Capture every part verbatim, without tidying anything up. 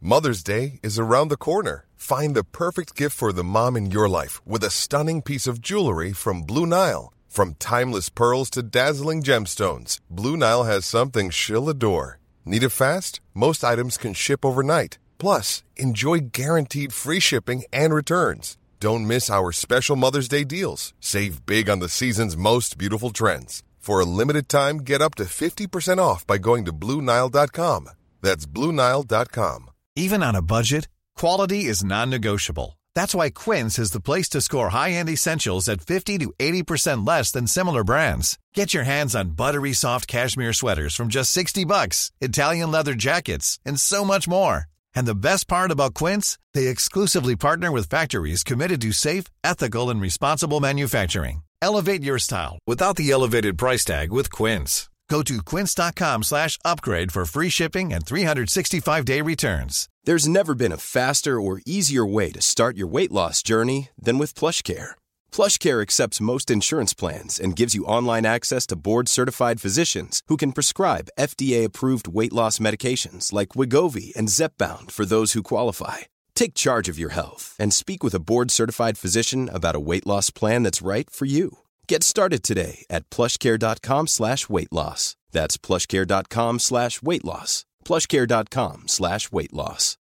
Mother's Day is around the corner. Find the perfect gift for the mom in your life with a stunning piece of jewelry from Blue Nile. From timeless pearls to dazzling gemstones, Blue Nile has something she'll adore. Need it fast? Most items can ship overnight. Plus, enjoy guaranteed free shipping and returns. Don't miss our special Mother's Day deals. Save big on the season's most beautiful trends. For a limited time, get up to fifty percent off by going to Blue Nile dot com. That's Blue Nile dot com. Even on a budget, quality is non-negotiable. That's why Quince is the place to score high-end essentials at fifty to eighty percent less than similar brands. Get your hands on buttery soft cashmere sweaters from just sixty bucks, Italian leather jackets, and so much more. And the best part about Quince, they exclusively partner with factories committed to safe, ethical, and responsible manufacturing. Elevate your style without the elevated price tag with Quince. Go to quince.com slash upgrade for free shipping and three sixty-five day returns. There's never been a faster or easier way to start your weight loss journey than with PlushCare. PlushCare accepts most insurance plans and gives you online access to board-certified physicians who can prescribe F D A-approved weight loss medications like Wegovy and Zepbound for those who qualify. Take charge of your health and speak with a board-certified physician about a weight loss plan that's right for you. Get started today at plushcare.com slash weight loss. That's plushcare.com slash weight loss. plushcare.com slash weight loss.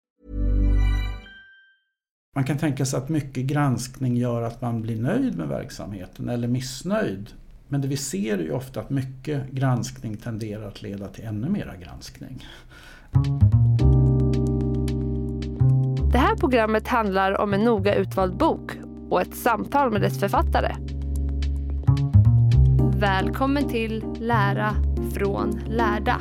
Man kan tänka sig att mycket granskning gör att man blir nöjd med verksamheten eller missnöjd. Men det vi ser är ju ofta att mycket granskning tenderar att leda till ännu mera granskning. Det här programmet handlar om en noga utvald bok och ett samtal med dess författare. Välkommen till Lära från lärda.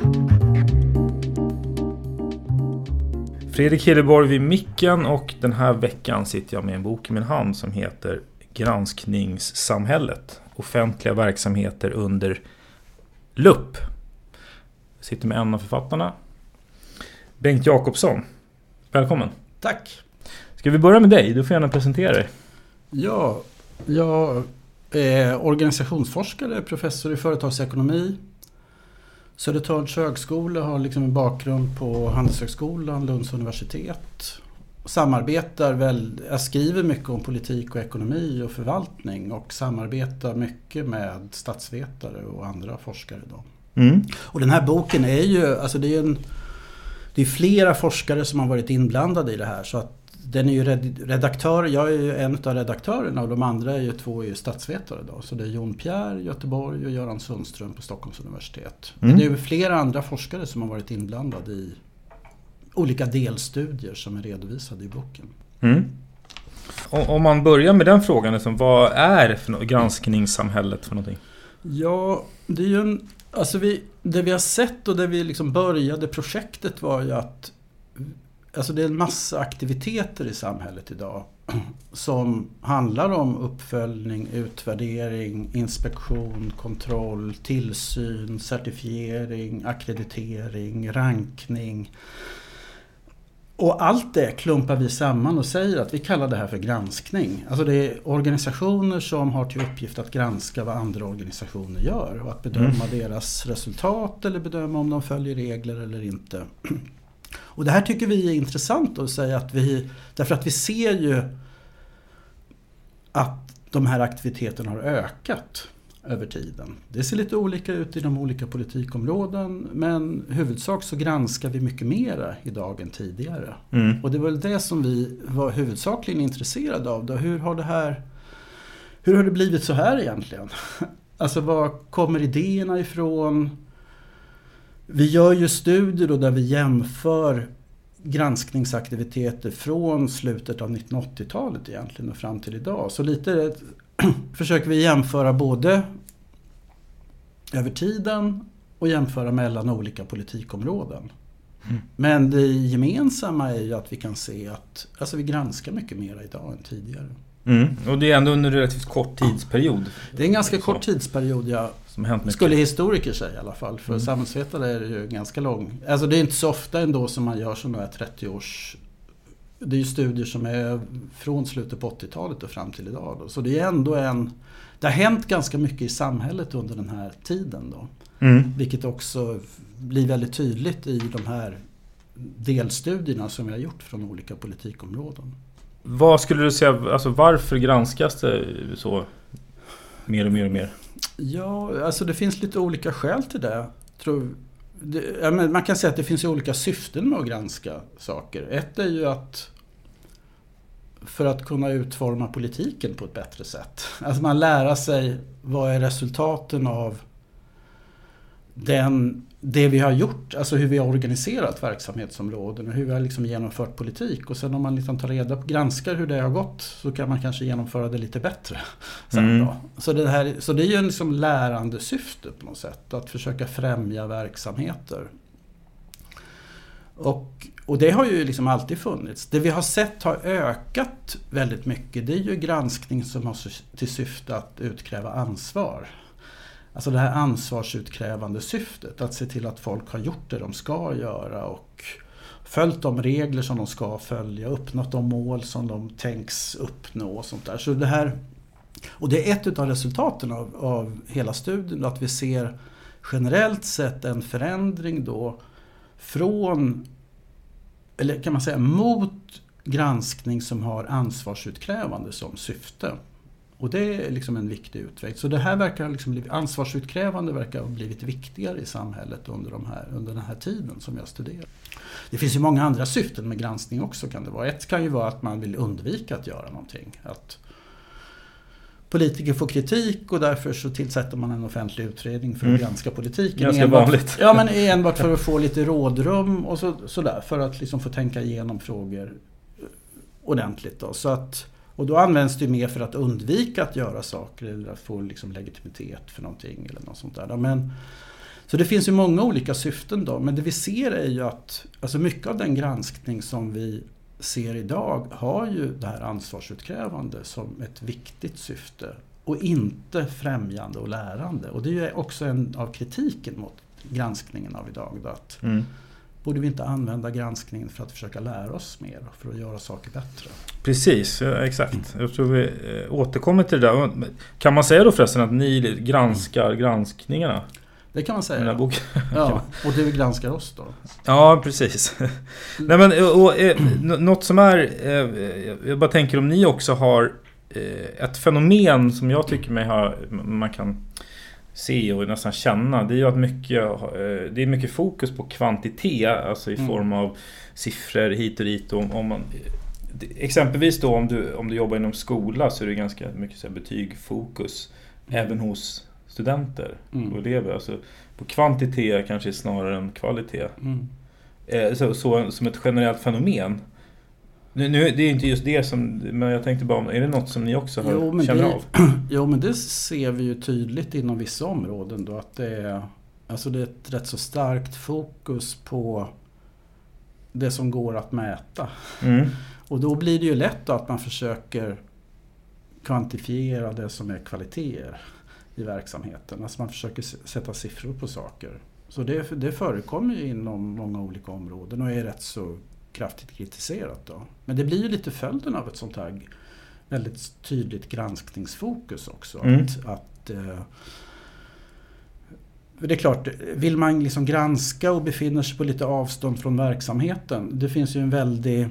Fredrik Hilleborg vid micken, och den här veckan sitter jag med en bok i min hand som heter Granskningssamhället. Offentliga verksamheter under lupp. Jag sitter med en av författarna, Bengt Jakobsson. Välkommen. Tack. Ska vi börja med dig? Du får gärna presentera dig. Ja, jag är organisationsforskare, professor i företagsekonomi. Södertörns högskola, har liksom en bakgrund på Handelshögskolan, Lunds universitet. Samarbetar väl, jag skriver mycket om politik och ekonomi och förvaltning och samarbetar mycket med statsvetare och andra forskare då. Mm. Och den här boken är ju, alltså det är en, det är flera forskare som har varit inblandade i det här, så att den är ju redaktör, jag är ju en av redaktörerna och de andra är ju två är ju statsvetare då. Så det är Jon Pierre, Göteborg och Göran Sundström på Stockholms universitet. Mm. Men det är ju flera andra forskare som har varit inblandade i olika delstudier som är redovisade i boken. Mm. Om man börjar med den frågan, liksom, vad är för något granskningssamhället för någonting? Ja, det är ju en, alltså vi, det vi har sett och det vi liksom började projektet var ju att alltså det är en massa aktiviteter i samhället idag som handlar om uppföljning, utvärdering, inspektion, kontroll, tillsyn, certifiering, akkreditering, rankning. Och allt det klumpar vi samman och säger att vi kallar det här för granskning. Alltså det är organisationer som har till uppgift att granska vad andra organisationer gör och att bedöma mm. deras resultat eller bedöma om de följer regler eller inte. Och det här tycker vi är intressant att säga att vi, därför att vi ser ju att de här aktiviteterna har ökat över tiden. Det ser lite olika ut i de olika politikområden, men huvudsak så granskar vi mycket mera idag än tidigare. Mm. Och det var väl det som vi var huvudsakligen intresserade av då. Hur har det här, hur har det blivit så här egentligen? Alltså var kommer idéerna ifrån? Vi gör ju studier då där vi jämför granskningsaktiviteter från slutet av nittonhundraåttiotalet egentligen och fram till idag. Så lite försöker vi jämföra både över tiden och jämföra mellan olika politikområden. Mm. Men det gemensamma är ju att vi kan se att alltså vi granskar mycket mer idag än tidigare. Mm. Och det är ändå under en relativt kort tidsperiod. Det är en ganska kort tidsperiod, ja. Som hänt skulle historiker säga i alla fall. För mm. samhällsvetare är det ju ganska lång. Alltså det är inte så ofta ändå som man gör sådana här trettio års... Det är ju studier som är från slutet på åttiotalet och fram till idag då. Så det är ändå en... Det har hänt ganska mycket i samhället under den här tiden då. Mm. Vilket också blir väldigt tydligt i de här delstudierna som vi har gjort från olika politikområden. Vad skulle du säga, alltså varför granskas det så mer och mer och mer? Ja, alltså det finns lite olika skäl till det. Tror, det ja, men man kan säga att det finns olika syften med att granska saker. Ett är ju att för att kunna utforma politiken på ett bättre sätt. Alltså man lära sig vad är resultaten av den, det vi har gjort, alltså hur vi har organiserat verksamhetsområden och hur vi har liksom genomfört politik. Och sen om man liksom tar reda på, granskar hur det har gått, så kan man kanske genomföra det lite bättre. Mm. Så, det här, så det är ju en liksom lärande syfte på något sätt, att försöka främja verksamheter. Och, och det har ju liksom alltid funnits. Det vi har sett har ökat väldigt mycket. Det är ju granskning som har till syfte att utkräva ansvar. Alltså det här ansvarsutkrävande syftet. Att se till att folk har gjort det de ska göra och följt de regler som de ska följa. Uppnått de mål som de tänks uppnå och sånt där. Så det här, och det är ett av resultaten av, av hela studien. Att vi ser generellt sett en förändring då från, eller kan man säga mot granskning som har ansvarsutkrävande som syfte. Och det är liksom en viktig utveckling. Så det här verkar liksom bli, ansvarsutkrävande verkar ha blivit viktigare i samhället under, de här, under den här tiden som jag studerar. Det finns ju många andra syften med granskning också, kan det vara. Ett kan ju vara att man vill undvika att göra någonting. Att politiker får kritik och därför så tillsätter man en offentlig utredning för att mm. granska politiken. Ganska enbart, vanligt. Ja, men enbart för att få lite rådrum och så, sådär. För att liksom få tänka igenom frågor ordentligt då. Så att, och då används det mer för att undvika att göra saker eller att få liksom legitimitet för någonting eller något sånt där. Men, så det finns ju många olika syften då. Men det vi ser är ju att alltså mycket av den granskning som vi ser idag har ju det här ansvarsutkrävande som ett viktigt syfte och inte främjande och lärande. Och det är ju också en av kritiken mot granskningen av idag då, att mm. borde vi inte använda granskningen för att försöka lära oss mer och för att göra saker bättre. Precis, ja, exakt. Mm. Jag tror vi återkommer till det där. Kan man säga då förresten att ni granskar granskningarna? Det kan man säga. Bok. Ja, och det vi granskar oss då. Ja, precis. Nej, men, och, och, något som är, jag bara tänker om ni också har ett fenomen som jag tycker mig ha, man kan se och nästan känna, det är ju att mycket, det är mycket fokus på kvantitet, alltså i form av siffror hit och dit. Om, om man, exempelvis då om du, om du jobbar inom skola så är det ganska mycket så här, betygfokus mm. även hos studenter mm. och elever. Alltså, på kvantitet kanske snarare än kvalitet. Mm. Eh, så, så, som ett generellt fenomen. Nu, nu, det är inte just det som, men jag tänkte bara, är det något som ni också har, jo, känner det, av? Jo, men det ser vi ju tydligt inom vissa områden då, att det är, alltså det är ett rätt så starkt fokus på det som går att mäta. Mm. Och då blir det ju lätt då att man försöker kvantifiera det som är kvaliteter i verksamheten. Alltså man försöker sätta siffror på saker. Så det, det förekommer ju inom många olika områden och är rätt så kraftigt kritiserat då. Men det blir ju lite följden av ett sånt här väldigt tydligt granskningsfokus också. Mm. Att, att, eh, det är klart, vill man liksom granska och befinner sig på lite avstånd från verksamheten, det finns ju en väldigt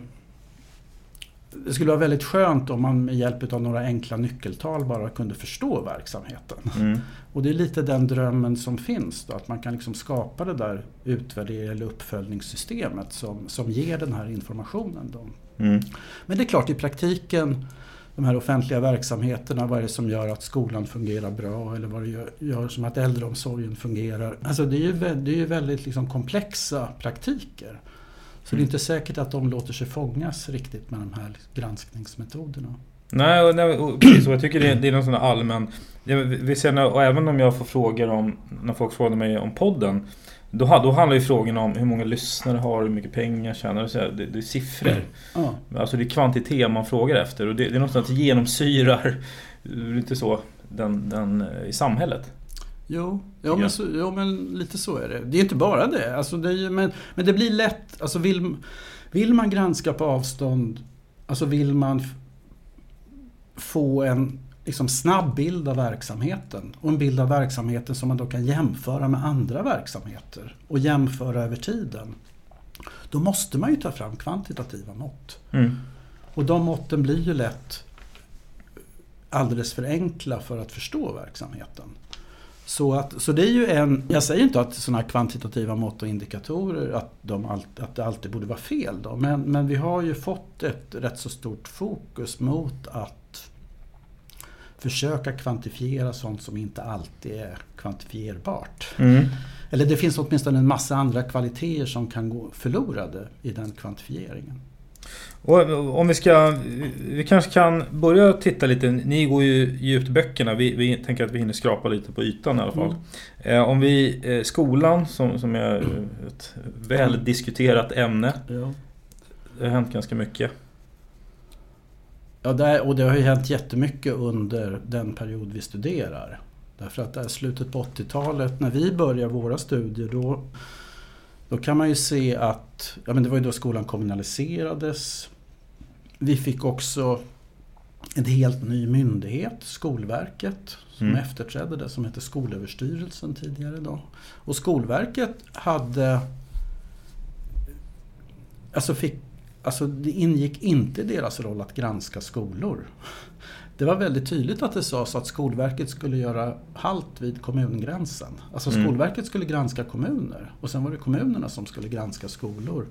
det skulle vara väldigt skönt om man med hjälp av några enkla nyckeltal bara kunde förstå verksamheten. Mm. Och det är lite den drömmen som finns då, att man kan liksom skapa det där utvärdering- eller uppföljningssystemet som, som ger den här informationen då. Mm. Men det är klart, i praktiken, de här offentliga verksamheterna, vad är det som gör att skolan fungerar bra eller vad det gör, gör som att äldreomsorgen fungerar. Alltså det är ju, det är ju väldigt liksom komplexa praktiker. Så det är inte säkert att de låter sig fångas riktigt med de här granskningsmetoderna. Nej, och, nej, och precis, och jag tycker det är, det är någon sån allmän... Vi ser när, och även om jag får frågor om, när folk frågar mig om podden, då, då handlar ju frågan om hur många lyssnare har, hur mycket pengar tjänar, så det, det är siffror. Mm. Alltså det är kvantitet man frågar efter, och det, det är något som genomsyrar lite så den, den, i samhället. Jo, ja, men så, ja, men lite så är det. Det är inte bara det. Alltså det är, men, men det blir lätt. Alltså vill, vill man granska på avstånd, alltså vill man f- få en liksom, snabb bild av verksamheten och en bild av verksamheten som man då kan jämföra med andra verksamheter och jämföra över tiden. Då måste man ju ta fram kvantitativa mått. Mm. Och de måtten blir ju lätt alldeles för enkla för att förstå verksamheten. Så, att, så det är ju en, jag säger inte att sådana här kvantitativa mått och indikatorer att, de all, att det alltid borde vara fel då, men, men vi har ju fått ett rätt så stort fokus mot att försöka kvantifiera sånt som inte alltid är kvantifierbart. Mm. Eller det finns åtminstone en massa andra kvaliteter som kan gå förlorade i den kvantifieringen. Och om vi ska, vi kanske kan börja titta lite, ni går ju djupt i böckerna, vi, vi tänker att vi hinner skrapa lite på ytan i alla fall. Mm. Eh, om vi, eh, skolan som, som är ett väl diskuterat ämne, ja. Det har hänt ganska mycket. Ja, det är, och det har ju hänt jättemycket under den period vi studerar. Därför att det är slutet på åttiotalet, när vi börjar våra studier, då, då kan man ju se att ja, men det var ju då skolan kommunaliserades. Vi fick också en helt ny myndighet, Skolverket, som mm. efterträdde det, som hette Skolöverstyrelsen tidigare då. Och Skolverket hade, alltså fick, alltså det ingick inte i deras roll att granska skolor. Det var väldigt tydligt att det sades att Skolverket skulle göra halt vid kommungränsen. Alltså mm. Skolverket skulle granska kommuner och sen var det kommunerna som skulle granska skolor.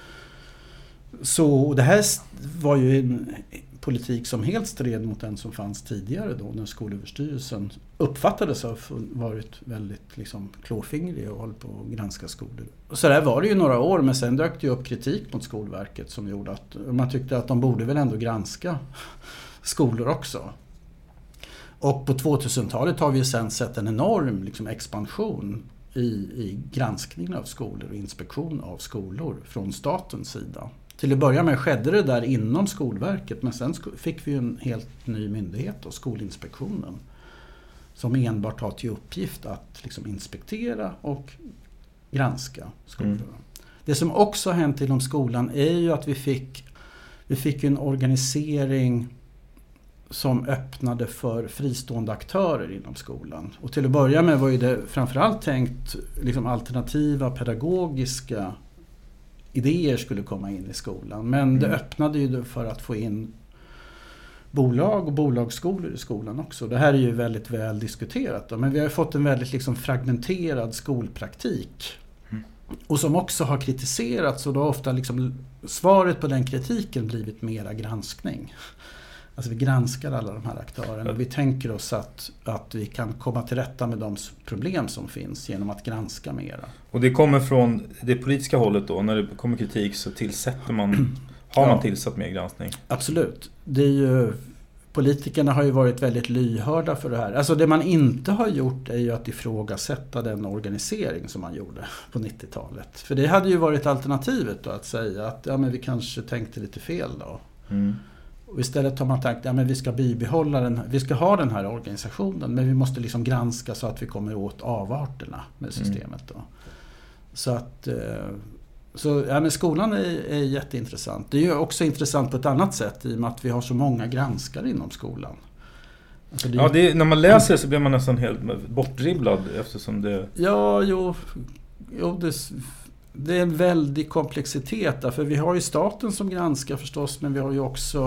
Så det här var ju en politik som helt stred mot den som fanns tidigare då, när Skolöverstyrelsen uppfattades ha varit väldigt liksom klåfingrig och håll på att granska skolor. Och så där var det ju några år, men sen dök det upp kritik mot Skolverket som gjorde att man tyckte att de borde väl ändå granska skolor också. Och på tvåtusentalet har vi ju sen sett en enorm liksom expansion i, i granskningen av skolor och inspektion av skolor från statens sida. Till att börja med skedde det där inom Skolverket, men sen fick vi ju en helt ny myndighet då, Skolinspektionen, som enbart har till uppgift att liksom inspektera och granska skolor. Mm. Det som också har hänt inom skolan är ju att vi fick, vi fick en organisering som öppnade för fristående aktörer inom skolan. Och till att börja med var ju det framförallt tänkt liksom alternativa pedagogiska idéer skulle komma in i skolan. Men mm. det öppnade ju för att få in bolag och bolagsskolor i skolan också. Det här är ju väldigt väl diskuterat då, men vi har fått en väldigt liksom fragmenterad skolpraktik. Mm. Och som också har kritiserats, och då har ofta liksom svaret på den kritiken blivit mera granskning. Alltså vi granskar alla de här aktörerna och vi tänker oss att, att vi kan komma till rätta med de problem som finns genom att granska mera. Och det kommer från det politiska hållet då, när det kommer kritik så tillsätter man, har man tillsatt mer granskning? Absolut. Det är ju, politikerna har ju varit väldigt lyhörda för det här. Alltså det man inte har gjort är ju att ifrågasätta den organisering som man gjorde på nittiotalet. För det hade ju varit alternativet då, att säga att ja, men vi kanske tänkte lite fel då. Mm. Och istället har man tänkt att ja, vi ska bibehålla den, vi ska ha den här organisationen, men vi måste liksom granska så att vi kommer åt avarterna med systemet då. Så att så, ja, men skolan är, är jätteintressant. Det är ju också intressant på ett annat sätt i och med att vi har så många granskare inom skolan. Alltså det, ja, det är, när man läser så blir man nästan helt bortdribblad eftersom det... Ja, jo, jo det, det är en väldig komplexitet där, för vi har ju staten som granskar förstås, men vi har ju också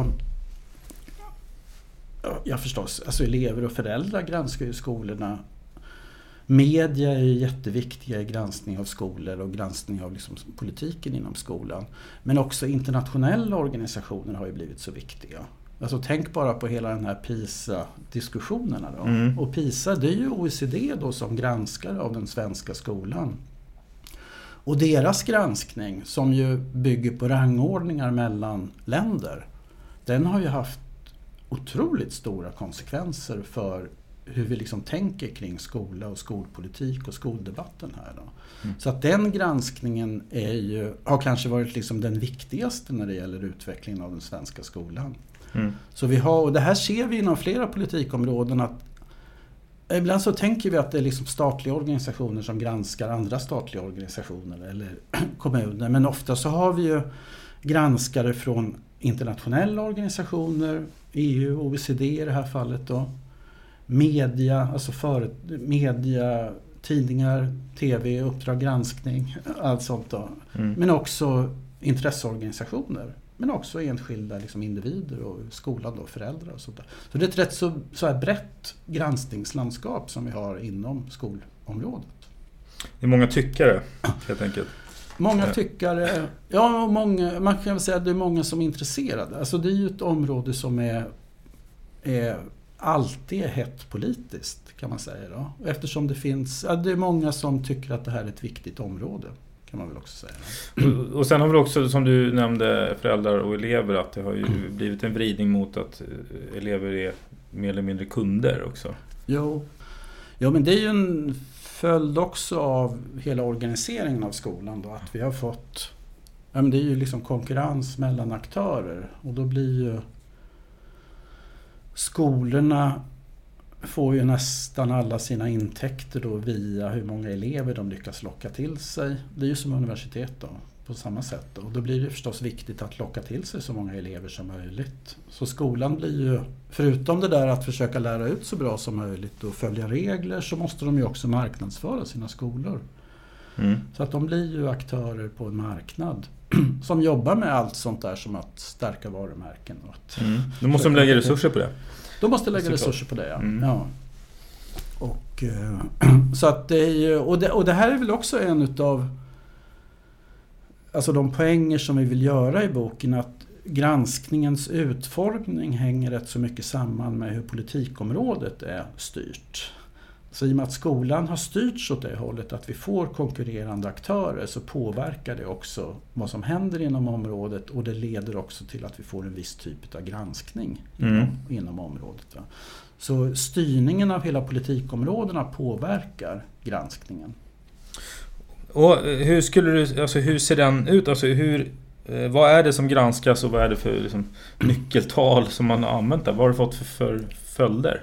ja förstås, alltså elever och föräldrar granskar ju skolorna. Media är ju jätteviktiga i granskning av skolor och granskning av liksom politiken inom skolan. Men också internationella organisationer har ju blivit så viktiga. Alltså tänk bara på hela den här PISA-diskussionerna då. Mm. Och PISA, det är ju O E C D då som granskar av den svenska skolan. Och deras granskning, som ju bygger på rangordningar mellan länder, den har ju haft otroligt stora konsekvenser för hur vi liksom tänker kring skola och skolpolitik och skoldebatten här då. Mm. Så att den granskningen är ju, har kanske varit liksom den viktigaste när det gäller utvecklingen av den svenska skolan. Mm. Så vi har, och det här ser vi inom flera politikområden, att ibland så tänker vi att det är liksom statliga organisationer som granskar andra statliga organisationer eller kommuner, men ofta så har vi ju granskare från internationella organisationer, E U, O E C D i det här fallet då, media, alltså för, media tidningar, tv, Uppdrag granskning, allt sånt då. Mm. Men också intresseorganisationer. Men också enskilda liksom, individer och skolan då, föräldrar och sånt där. Så det är ett rätt så, så här brett granskningslandskap som vi har inom skolområdet. Det är många tyckare helt enkelt. Många tyckare, ja och många, man kan väl säga att det är många som är intresserade. Alltså det är ju ett område som är, är alltid är hett politiskt kan man säga då. Eftersom det finns, ja, det är många som tycker att det här är ett viktigt område. Kan man väl också säga. Och, och sen har vi också, som du nämnde, föräldrar och elever, att det har ju mm. blivit en vridning mot att elever är mer eller mindre kunder också. Jo, ja, men det är ju en följd också av hela organiseringen av skolan då, att vi har fått, ja, men det är ju liksom konkurrens mellan aktörer och då blir ju skolorna får ju nästan alla sina intäkter då via hur många elever de lyckas locka till sig. Det är ju som universitet då, på samma sätt då. Och då blir det förstås viktigt att locka till sig så många elever som möjligt. Så skolan blir ju, förutom det där att försöka lära ut så bra som möjligt och följa regler, så måste de ju också marknadsföra sina skolor. Mm. Så att de blir ju aktörer på en marknad som jobbar med allt sånt där som att stärka varumärken. Och att mm. Då måste de lägga resurser på det. De måste lägga resurser på det, ja. Mm. ja. Och, så att det är ju, och, det, och det här är väl också en utav alltså de poänger som vi vill göra i boken, att granskningens utformning hänger rätt så mycket samman med hur politikområdet är styrt. Så i och med att skolan har styrts åt det hållet att vi får konkurrerande aktörer, så påverkar det också vad som händer inom området, och det leder också till att vi får en viss typ av granskning mm. inom, inom området. Ja. Så styrningen av hela politikområdena påverkar granskningen. Och hur skulle du, alltså hur ser den ut? Alltså hur, eh, vad är det som granskas och vad är det för liksom, nyckeltal som man har använt där? Vad har det fått för, för följder?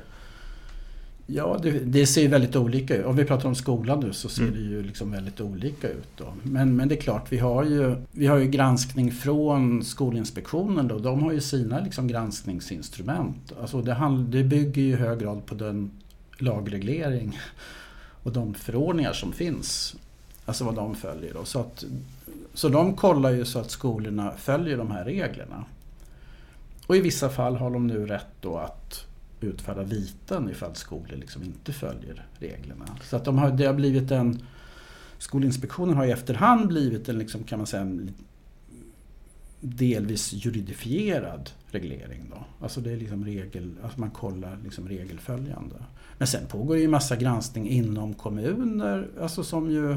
Ja, det, det ser väldigt olika ut. Om vi pratar om skolan nu så ser mm. det ju liksom väldigt olika ut då. Men, men det är klart, vi har ju, vi har ju granskning från Skolinspektionen då. De har ju sina liksom granskningsinstrument. Alltså det, hand, det bygger ju i hög grad på den lagreglering och de förordningar som finns. Alltså vad de följer då. Så, att, så de kollar ju så att skolorna följer de här reglerna. Och i vissa fall har de nu rätt då att utfärda viten ifall skolor liksom inte följer reglerna. Så att de har, det har blivit en, Skolinspektionen har i efterhand blivit en, liksom, kan man säga, en delvis juridifierad reglering då. Alltså det är liksom regel, alltså man kollar liksom regelföljande. Men sen pågår ju en massa granskning inom kommuner, alltså som ju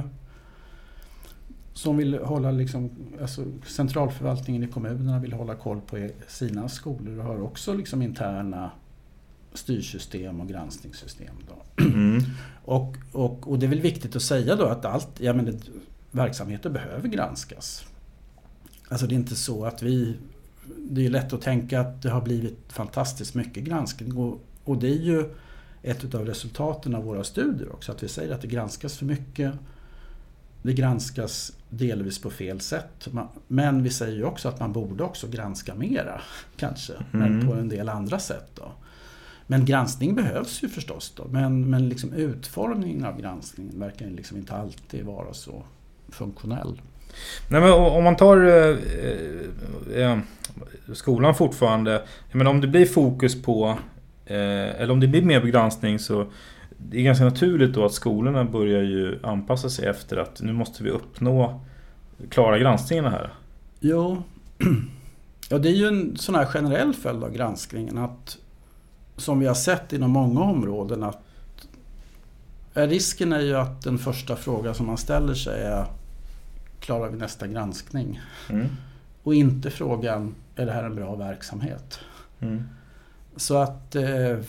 som vill hålla liksom, alltså centralförvaltningen i kommunerna vill hålla koll på sina skolor och har också liksom interna styrsystem och granskningssystem då. Mm. Och, och, och det är väl viktigt att säga då att allt, ja men det, verksamheter behöver granskas. Alltså det är inte så att vi, det är lätt att tänka att det har blivit fantastiskt mycket granskning och, och det är ju ett av resultaten av våra studier också, att vi säger att det granskas för mycket, det granskas delvis på fel sätt, men vi säger ju också att man borde också granska mera kanske, mm. men på en del andra sätt då. Men granskning behövs ju förstås då, men, men liksom utformningen av granskningen verkar liksom inte alltid vara så funktionell. Nej, men om man tar eh, eh, skolan fortfarande, jag menar, om det blir fokus på eh, eller om det blir mer begränsning, så det är ganska naturligt då att skolorna börjar ju anpassa sig efter att nu måste vi uppnå klara granskningarna här. Jo, ja, det är ju en sån här generell följd av granskningen att, som vi har sett inom många områden, att risken är ju att den första frågan som man ställer sig är: klarar vi nästa granskning? Mm. Och inte frågan: är det här en bra verksamhet? Mm. Så att eh,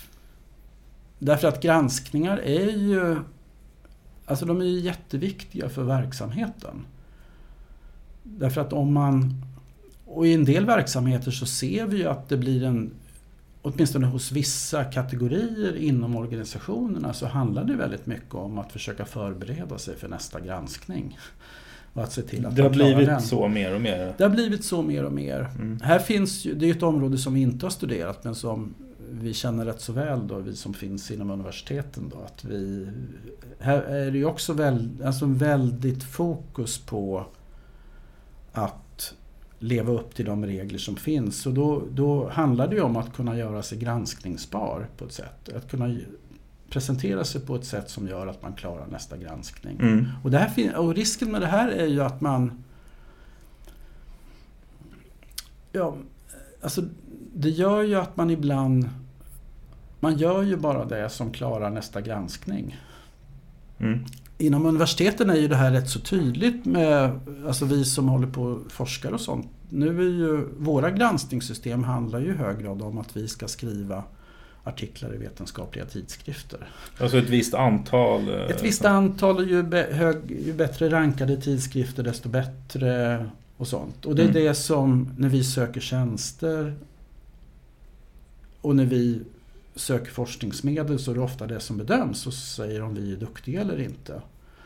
därför att granskningar är ju, alltså de är ju jätteviktiga för verksamheten. Därför att om man, och i en del verksamheter så ser vi ju att det blir en, åtminstone hos vissa kategorier inom organisationerna, så handlar det väldigt mycket om att försöka förbereda sig för nästa granskning. Och att se till att det har blivit den. så mer och mer. Det har blivit så mer och mer. Mm. Här finns ju, det är ett område som vi inte har studerat, men som vi känner rätt så väl då, vi som finns inom universiteten då, att vi, här är det ju också väl, alltså väldigt fokus på att leva upp till de regler som finns. Och då, då handlar det ju om att kunna göra sig granskningsbar på ett sätt. Att kunna presentera sig på ett sätt som gör att man klarar nästa granskning. Mm. Och, det här, och risken med det här är ju att man... Ja, alltså det gör ju att man ibland... Man gör ju bara det som klarar nästa granskning. Mm. Inom universiteten är ju det här rätt så tydligt med, alltså vi som håller på och forskar och sånt. Nu är ju, våra granskningssystem handlar ju i hög grad om att vi ska skriva artiklar i vetenskapliga tidskrifter. Alltså ett visst antal? Ett visst antal, ju, be, hög, ju bättre rankade tidskrifter desto bättre och sånt. Och det är mm. det som, när vi söker tjänster och när vi söker forskningsmedel, så är det ofta det som bedöms och säger om vi är duktiga eller inte.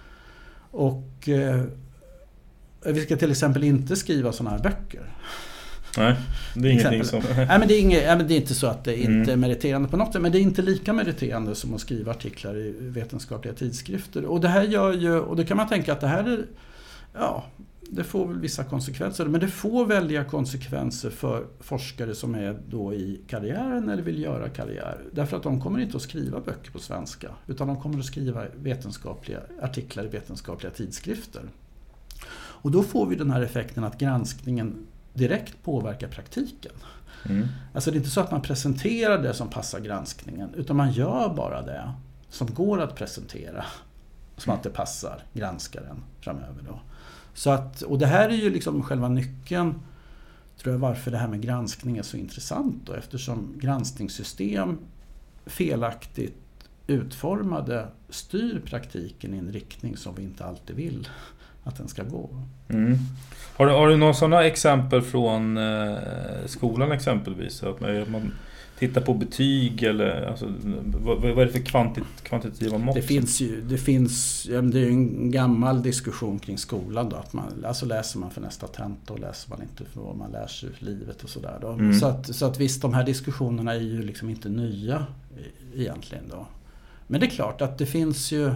Och eh, vi ska till exempel inte skriva sådana här böcker. Nej, det är ingenting som... Nej, men det är, inget, nej, men det är inte så att det inte är meriterande på något sätt, men det är inte lika meriterande som att skriva artiklar i vetenskapliga tidskrifter. Och det här gör ju, och då kan man tänka att det här är, ja, det får väl vissa konsekvenser, men det får väldiga konsekvenser för forskare som är då i karriären eller vill göra karriär. Därför att de kommer inte att skriva böcker på svenska, utan de kommer att skriva vetenskapliga artiklar i vetenskapliga tidskrifter. Och då får vi den här effekten att granskningen direkt påverkar praktiken. Mm. Alltså det är inte så att man presenterar det som passar granskningen, utan man gör bara det som går att presentera, som att det passar granskaren framöver då. Så att, och det här är ju liksom själva nyckeln, tror jag, varför det här med granskning är så intressant då, eftersom granskningssystem felaktigt utformade styr praktiken i en riktning som vi inte alltid vill att den ska gå. Mm. Har du, har du några sådana exempel från eh, skolan exempelvis? Att man tittar på betyg eller alltså, vad, vad är det för kvantit, kvantitativa mått? Det finns ju, det finns, ja, det är ju en gammal diskussion kring skolan då, att man, alltså läser man för nästa tenta och läser man inte för vad man lär sig i livet och sådär då. Mm. Så att, så att visst, de här diskussionerna är ju liksom inte nya egentligen då. Men det är klart att det finns ju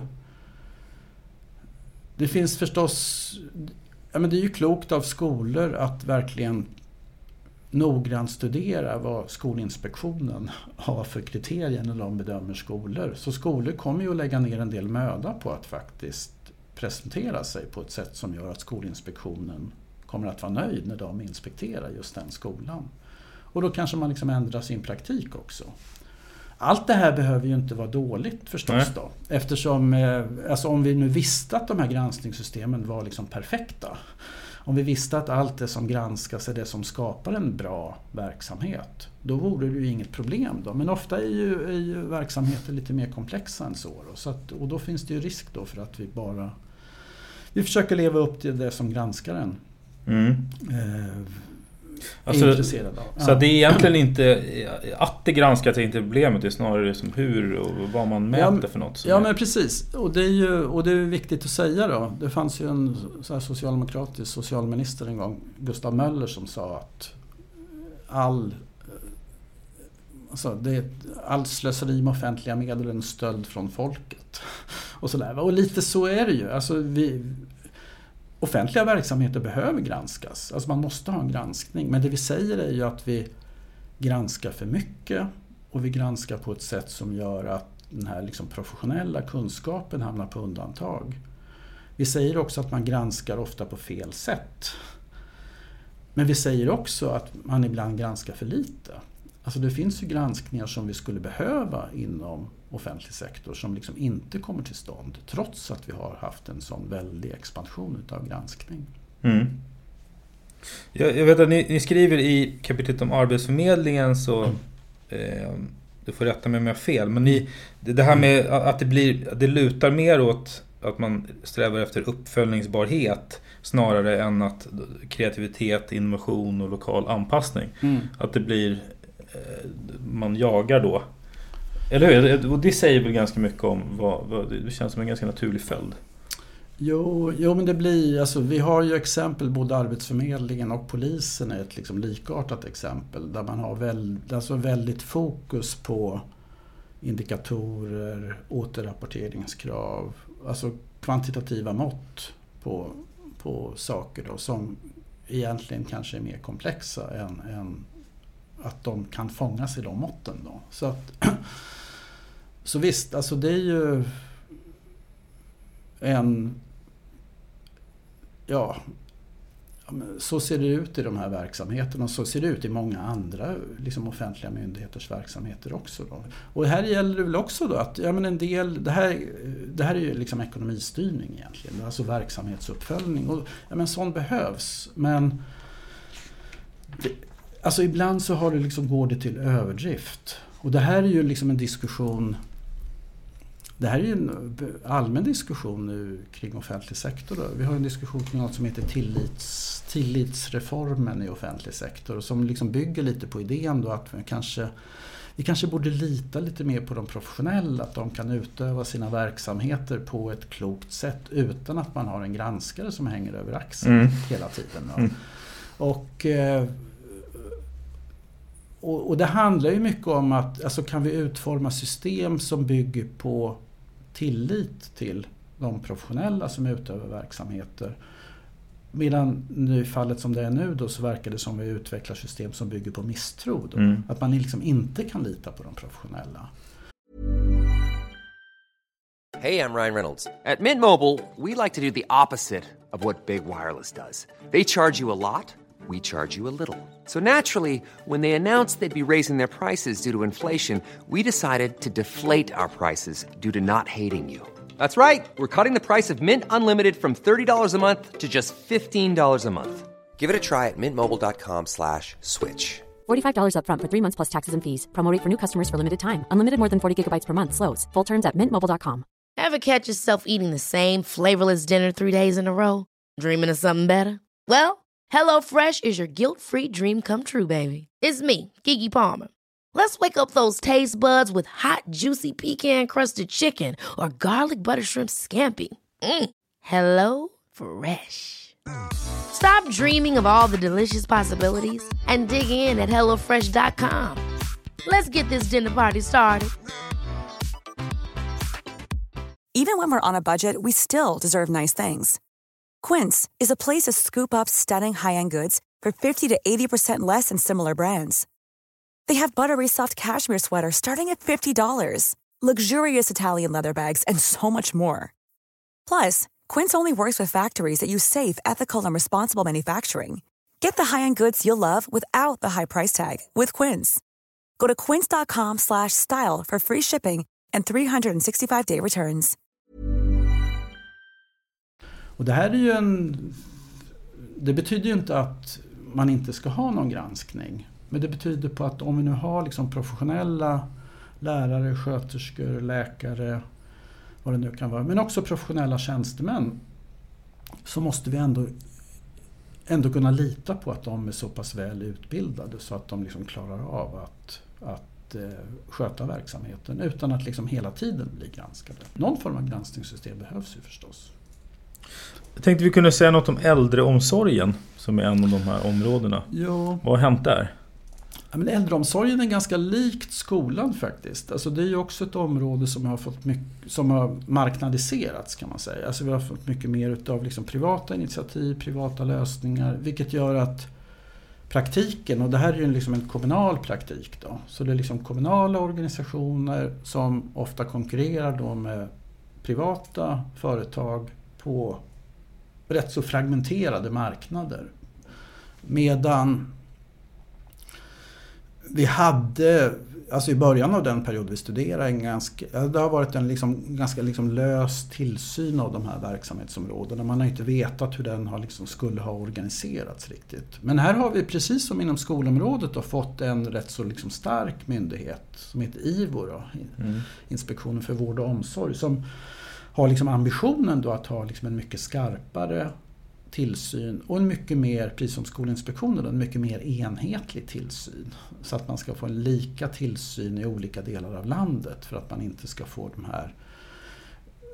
Det finns förstås, ja men det är ju klokt av skolor att verkligen noggrant studera vad Skolinspektionen har för kriterier när de bedömer skolor. Så skolor kommer ju att lägga ner en del möda på att faktiskt presentera sig på ett sätt som gör att Skolinspektionen kommer att vara nöjd när de inspekterar just den skolan. Och då kanske man liksom ändrar sin praktik också. Allt det här behöver ju inte vara dåligt förstås. Nej. Då. Eftersom, alltså om vi nu visste att de här granskningssystemen var liksom perfekta. Om vi visste att allt det som granskas är det som skapar en bra verksamhet. Då vore det ju inget problem då. Men ofta är ju, är ju verksamheter lite mer komplexa än så. Då. Så att, och då finns det ju risk då för att vi bara... Vi försöker leva upp till det som granskaren mm. eh, Alltså, så ja. Det är egentligen inte att det granskas är inte problemet, det är snarare det som hur och vad man mäter ja, för något. Ja, men precis. Och det är ju och det är viktigt att säga då. Det fanns ju en så här socialdemokratisk socialminister en gång, Gustav Möller, som sa att all alltså det all slöseri med offentliga medel är en stöld från folket. Och så där. Och lite så är det ju. Alltså vi offentliga verksamheter behöver granskas. Alltså man måste ha en granskning. Men det vi säger är ju att vi granskar för mycket och vi granskar på ett sätt som gör att den här liksom professionella kunskapen hamnar på undantag. Vi säger också att man granskar ofta på fel sätt. Men vi säger också att man ibland granskar för lite. Alltså det finns ju granskningar som vi skulle behöva inom offentlig sektor som liksom inte kommer till stånd trots att vi har haft en sån väldig expansion av granskning. Mm. Jag, jag vet att ni, ni skriver i kapitlet om arbetsförmedlingen så eh, du får rätta mig om jag har fel, men ni, det här med att det blir det lutar mer åt att man strävar efter uppföljningsbarhet snarare än att kreativitet, innovation och lokal anpassning. Mm. Att det blir man jagar då. Eller hur? Och det säger väl ganska mycket om vad, vad det känns som en ganska naturlig följd. Jo, jo, men det blir, alltså, vi har ju exempel, både Arbetsförmedlingen och polisen är ett liksom likartat exempel där man har väl, alltså väldigt fokus på indikatorer, återrapporteringskrav, alltså kvantitativa mått på, på saker då, som egentligen kanske är mer komplexa än, än att de kan fångas i de måtten då. Så, att, så visst, alltså det är ju en, ja, så ser det ut i de här verksamheterna och så ser det ut i många andra liksom offentliga myndigheters verksamheter också då. Och här gäller det väl också då att ja, men en del, det här, det här är ju liksom ekonomistyrning egentligen, alltså verksamhetsuppföljning och ja, men sånt behövs, men det, alltså ibland så har det liksom, går det till överdrift och det här är ju liksom en diskussion. Det här är ju en allmän diskussion nu kring offentlig sektor. Då. Vi har en diskussion kring något som heter tillits, tillitsreformen i offentlig sektor och som liksom bygger lite på idén då att vi kanske, vi kanske borde lita lite mer på de professionella, att de kan utöva sina verksamheter på ett klokt sätt utan att man har en granskare som hänger över axeln mm. hela tiden. Mm. Och, och, och det handlar ju mycket om att alltså, kan vi utforma system som bygger på tillit till de professionella som utövar verksamheter. Medan nu i fallet som det är nu då så verkar det som vi utvecklar system som bygger på misstro. Då. Mm. Att man liksom inte kan lita på de professionella. Hey, I'm Ryan Reynolds. At Mint Mobile, we like to do the opposite of what Big Wireless does. They charge you a lot, we charge you a little. So naturally, when they announced they'd be raising their prices due to inflation, we decided to deflate our prices due to not hating you. That's right. We're cutting the price of Mint Unlimited from thirty dollars a month to just fifteen dollars a month. Give it a try at mintmobile.com slash switch. forty-five dollars up front for three months plus taxes and fees. Promo rate for new customers for limited time. Unlimited more than forty gigabytes per month. Slows full terms at mint mobile dot com. Ever catch yourself eating the same flavorless dinner three days in a row? Dreaming of something better? Well, HelloFresh is your guilt-free dream come true, baby. It's me, Keke Palmer. Let's wake up those taste buds with hot, juicy pecan-crusted chicken or garlic butter shrimp scampi. Mm. Hello Fresh. Stop dreaming of all the delicious possibilities and dig in at hello fresh dot com. Let's get this dinner party started. Even when we're on a budget, we still deserve nice things. Quince is a place to scoop up stunning high-end goods for fifty to eighty percent less than similar brands. They have buttery soft cashmere sweaters starting at fifty dollars, luxurious Italian leather bags, and so much more. Plus, Quince only works with factories that use safe, ethical, and responsible manufacturing. Get the high-end goods you'll love without the high price tag with Quince. Go to quince dot com slash style for free shipping and three sixty-five day returns. Och det här är ju en... Det betyder ju inte att man inte ska ha någon granskning. Men det betyder på att om vi nu har liksom professionella lärare, sköterskor, läkare, vad det nu kan vara, men också professionella tjänstemän, så måste vi ändå, ändå kunna lita på att de är så pass väl utbildade så att de liksom klarar av att, att eh, sköta verksamheten utan att liksom hela tiden bli granskade. Någon form av granskningssystem behövs ju förstås. Jag tänkte vi kunde säga något om äldreomsorgen som är en av de här områdena. Jo. Vad har hänt där? Ja, men äldreomsorgen är ganska likt skolan faktiskt. Alltså det är ju också ett område som har fått mycket, som har marknadiserats kan man säga. Alltså vi har fått mycket mer utav liksom privata initiativ, privata lösningar, vilket gör att praktiken, och det här är ju liksom en kommunal praktik då, så det är liksom kommunala organisationer som ofta konkurrerar då med privata företag på rätt så fragmenterade marknader. Medan vi hade, alltså i början av den period vi studerade, en ganska, det har varit en liksom, ganska liksom lös tillsyn av de här verksamhetsområdena. Man har inte vetat hur den har liksom skulle ha organiserats riktigt. Men här har vi, precis som inom skolområdet, då, fått en rätt så liksom stark myndighet som heter I V O, då, mm. Inspektionen för vård och omsorg, som har liksom ambitionen då att ha liksom en mycket skarpare tillsyn och en mycket mer, precis som Skolinspektionen, en mycket mer enhetlig tillsyn. Så att man ska få en lika tillsyn i olika delar av landet för att man inte ska få de här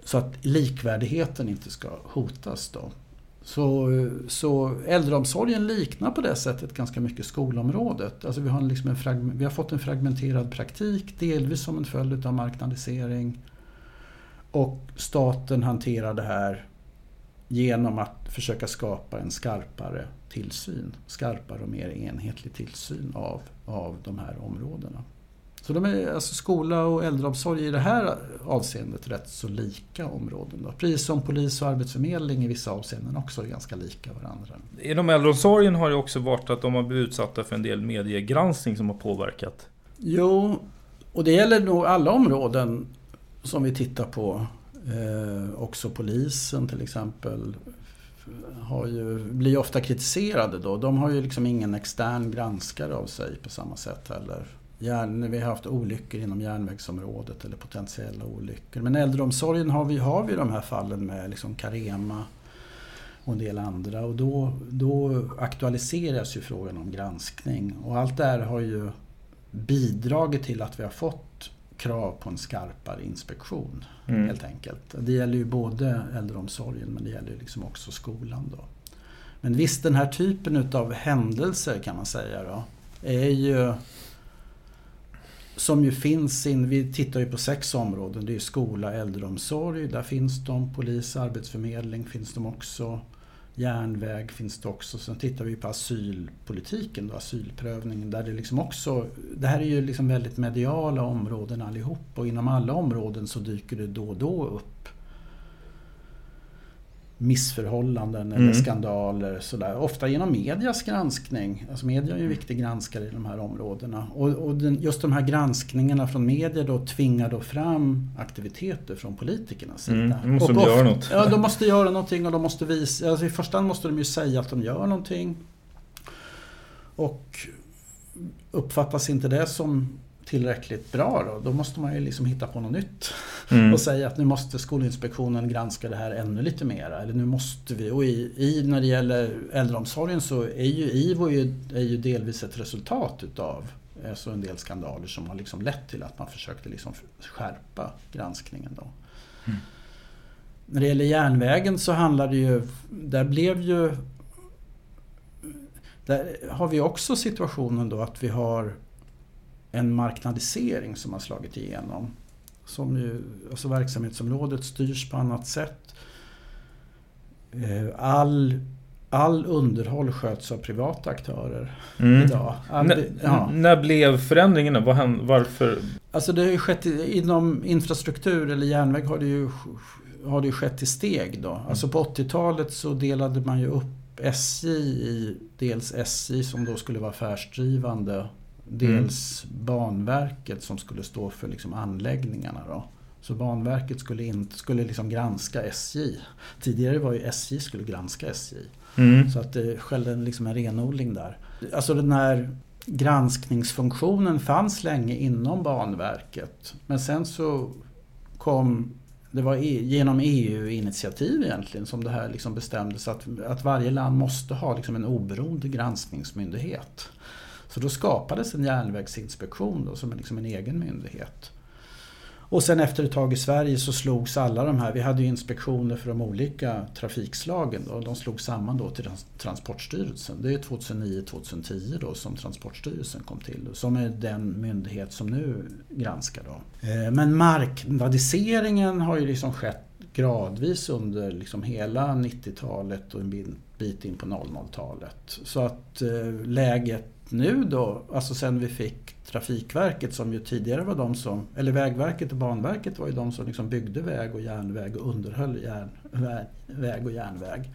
så att likvärdigheten inte ska hotas då. Så, så äldreomsorgen liknar på det sättet ganska mycket skolområdet. Alltså vi, har liksom en frag, vi har fått en fragmenterad praktik, delvis som en följd av marknadisering. Och staten hanterar det här genom att försöka skapa en skarpare tillsyn. Skarpare och mer enhetlig tillsyn av, av de här områdena. Så de är, alltså skola och äldreomsorg i det här avseendet rätt så lika områden då. Precis som polis och arbetsförmedling i vissa avseenden också är ganska lika varandra. Inom äldreomsorgen har det också varit att de har blivit utsatta för en del mediegranskning som har påverkat. Jo, och det gäller nog alla områden som vi tittar på. Eh, också polisen till exempel har ju, blir ofta kritiserade då. De har ju liksom ingen extern granskare av sig på samma sätt heller. Järn, vi har haft olyckor inom järnvägsområdet eller potentiella olyckor. Men äldreomsorgen har vi, har vi de här fallen med liksom Carema och en del andra. Och då, då aktualiseras ju frågan om granskning. Och allt det här har ju bidragit till att vi har fått krav på en skarpare inspektion mm. helt enkelt. Det gäller ju både äldreomsorgen men det gäller ju liksom också skolan då. Men visst, den här typen av händelser kan man säga då är ju som ju finns in, vi tittar ju på sex områden, det är skola, äldreomsorg, där finns de, polis, arbetsförmedling finns de också, järnväg finns det också. Sen tittar vi på asylpolitiken då, asylprövningen, där det liksom också, det här är ju liksom väldigt mediala områden allihop och inom alla områden så dyker det då och då upp missförhållanden eller mm. skandaler sådär. Ofta genom medias granskning. Alltså media är ju en viktig granskare i de här områdena. Och, och den, just de här granskningarna från media då tvingar då fram aktiviteter från politikernas sida. Mm, de måste och ofta, göra något. Ja, de måste göra någonting och de måste visa. Alltså i första hand måste de ju säga att de gör någonting. Och uppfattas inte det som tillräckligt bra då, då måste man ju liksom hitta på något nytt mm. och säga att nu måste Skolinspektionen granska det här ännu lite mer, eller nu måste vi, och i, i när det gäller äldreomsorgen så är ju I V O ju, är ju delvis ett resultat utav alltså en del skandaler som har liksom lett till att man försökte liksom skärpa granskningen då. Mm. När det gäller järnvägen så handlar det ju, där blev ju där har vi också situationen då att vi har en marknadisering som har slagit igenom. Som ju, alltså verksamhetsområdet styrs på annat sätt. All, all underhåll sköts av privata aktörer mm. idag. All, N- ja. När blev förändringarna? Varför? Alltså det har ju skett inom infrastruktur eller järnväg har det ju, har det ju skett i steg då. Mm. Alltså på åttiotalet så delade man ju upp S J i dels S J som då skulle vara affärsdrivande, dels mm. Banverket som skulle stå för liksom anläggningarna då. Så Banverket skulle inte skulle liksom granska S J. Tidigare var ju S J skulle granska S J. Mm. Så att det skedde liksom en renodling där. Alltså den här granskningsfunktionen fanns länge inom Banverket. Men sen så kom, det var genom E U-initiativ egentligen som det här liksom bestämdes att, att varje land måste ha liksom en oberoende granskningsmyndighet. Så då skapades en järnvägsinspektion då, som är liksom en egen myndighet. Och sen efter ett tag i Sverige så slogs alla de här, vi hade ju inspektioner för de olika trafikslagen då, de slogs samman då till Transportstyrelsen. Det är tjugohundranio tjugohundratio då som Transportstyrelsen kom till, som är den myndighet som nu granskar då. Men marknadiseringen har ju liksom skett gradvis under liksom hela nittiotalet och en bit in på noll noll-talet. Så att eh, läget nu då, alltså sen vi fick Trafikverket som ju tidigare var de som, eller Vägverket och Banverket var ju de som liksom byggde väg och järnväg och underhöll järnväg, väg och järnväg.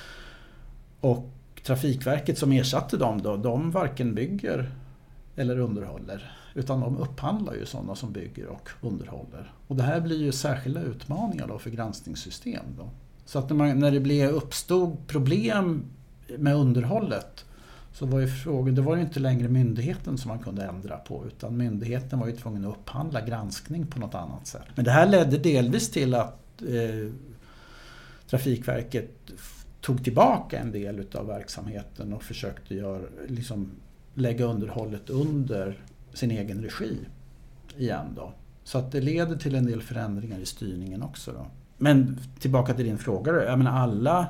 Och Trafikverket som ersatte dem då, de varken bygger eller underhåller, utan de upphandlar ju sådana som bygger och underhåller. Och det här blir ju särskilda utmaningar då för granskningssystem då. Så att när, man, när det blev uppstod problem med underhållet så var ju frågan, det var ju inte längre myndigheten som man kunde ändra på, utan myndigheten var ju tvungen att upphandla granskning på något annat sätt. Men det här ledde delvis till att eh, Trafikverket tog tillbaka en del av verksamheten och försökte göra, liksom, lägga underhållet under sin egen regi igen då. Så att det leder till en del förändringar i styrningen också då. men tillbaka till din fråga då. Jag menar alla